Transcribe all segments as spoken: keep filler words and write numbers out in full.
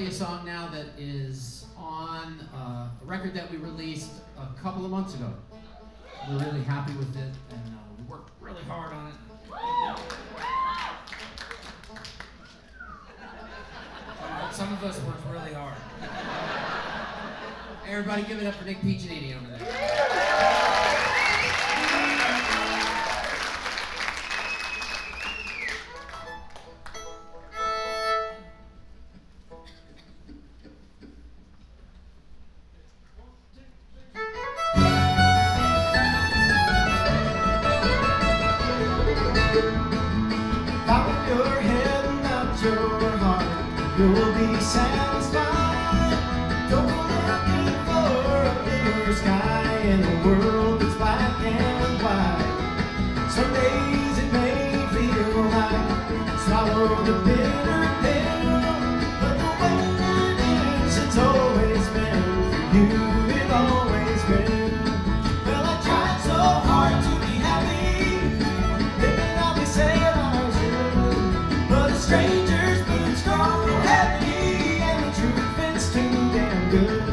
play a song now that is on uh, a record that we released a couple of months ago. We're really happy with it, and uh, we worked really hard on it. Some of us worked really hard. Everybody give it up for Nick Piccinini over there. You'll be satisfied. Don't go looking for a bigger sky in a world that's black and white. Some days it may feel like swallow the bitter pill, but the way it is, it's always been for you. It always been. Well, I tried so hard to be happy, living how they said I should, but a stranger's boots grow heavy, and the truth is too damn good.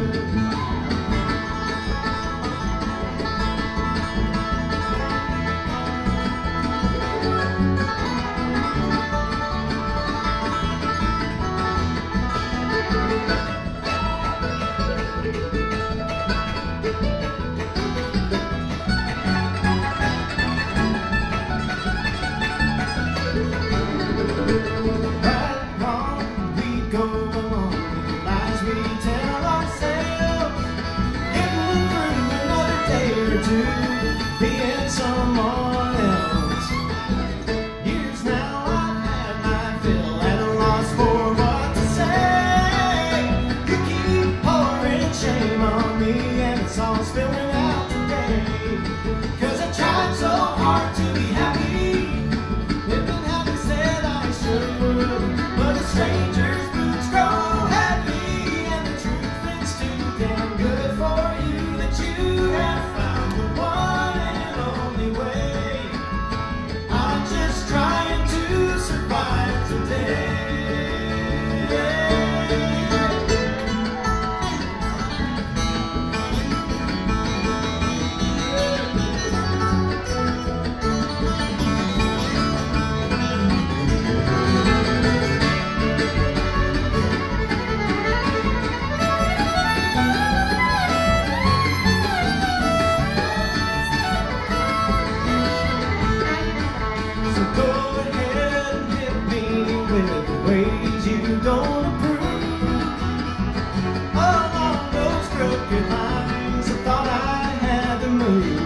Being someone else. Years now I've had my fill, at a loss for what to say. You keep pouring shame on me, and it's all spilling out today. Cause I tried so hard to be happy, living how they said I should, but a stranger's boots grow heavy, and the truth is too damn good for you that you have found the one. Trying to survive today. Ways you don't approve. Along those crooked lines, I thought I had to move.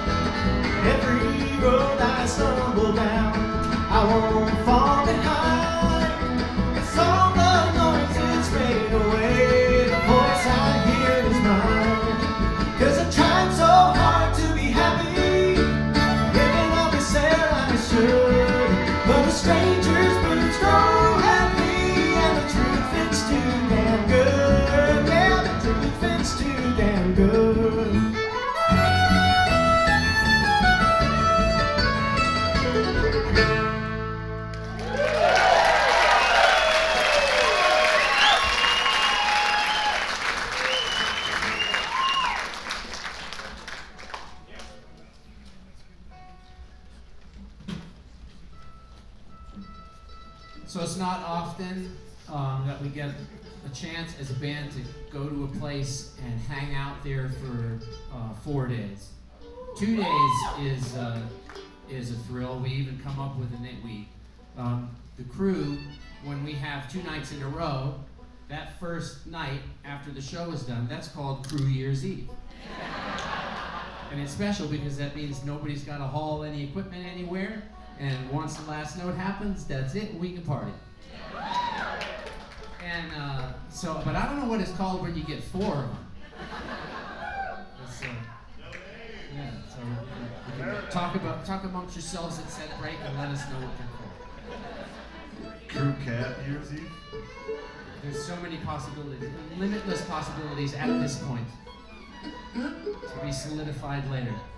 Every road I stumble down, I won't fall behind. As all the noises fade away, the voice I hear is mine. Cause I tried so hard to be happy, living how they said I should, but a stranger's boots grow. Too damn good, yeah, the truth is too damn good. So it's not often um, that we get a chance as a band to go to a place and hang out there for uh, four days. Two days is uh, is a thrill. We even come up with a name. We um, the crew, when we have two nights in a row, that first night after the show is done, that's called Crew Year's Eve. And it's special because that means nobody's got to haul any equipment anywhere, and once the last note happens, that's it, we can party. And uh, so, but I don't know what it's called when you get four of them. It's, uh, yeah, so you can talk about talk amongst yourselves at set break and let us know what they're Crew called. Cat Year's Eve? There's so many possibilities, limitless possibilities at this point, to be solidified later.